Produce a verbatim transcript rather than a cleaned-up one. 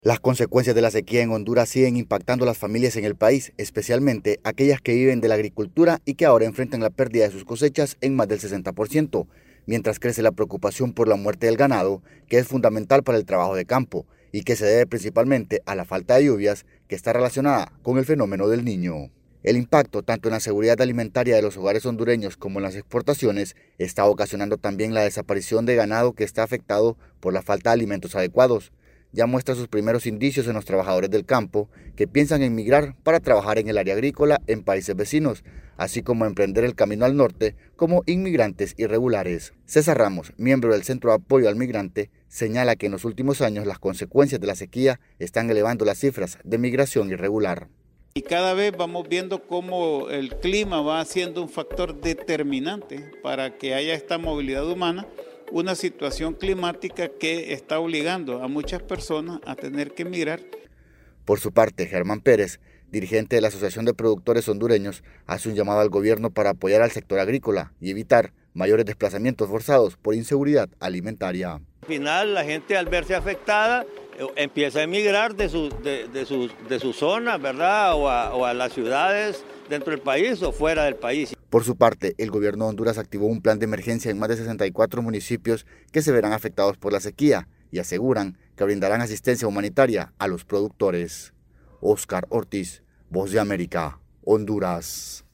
Las consecuencias de la sequía en Honduras siguen impactando a las familias en el país, especialmente aquellas que viven de la agricultura y que ahora enfrentan la pérdida de sus cosechas en más del sesenta por ciento, mientras crece la preocupación por la muerte del ganado, que es fundamental para el trabajo de campo y que se debe principalmente a la falta de lluvias, que está relacionada con el fenómeno del Niño. El impacto, tanto en la seguridad alimentaria de los hogares hondureños como en las exportaciones, está ocasionando también la desaparición de ganado que está afectado por la falta de alimentos adecuados. Ya muestra sus primeros indicios en los trabajadores del campo que piensan en migrar para trabajar en el área agrícola en países vecinos, así como emprender el camino al norte como inmigrantes irregulares. César Ramos, miembro del Centro de Apoyo al Migrante, señala que en los últimos años las consecuencias de la sequía están elevando las cifras de migración irregular. Y cada vez vamos viendo cómo el clima va siendo un factor determinante para que haya esta movilidad humana, una situación climática que está obligando a muchas personas a tener que emigrar. Por su parte, Germán Pérez, dirigente de la Asociación de Productores Hondureños, hace un llamado al gobierno para apoyar al sector agrícola y evitar mayores desplazamientos forzados por inseguridad alimentaria. Al final, la gente al verse afectada empieza a emigrar de sus de, de sus de su zona, ¿verdad? O a, o a las ciudades dentro del país o fuera del país. Por su parte, el gobierno de Honduras activó un plan de emergencia en más de sesenta y cuatro municipios que se verán afectados por la sequía y aseguran que brindarán asistencia humanitaria a los productores. Oscar Ortiz, Voz de América, Honduras.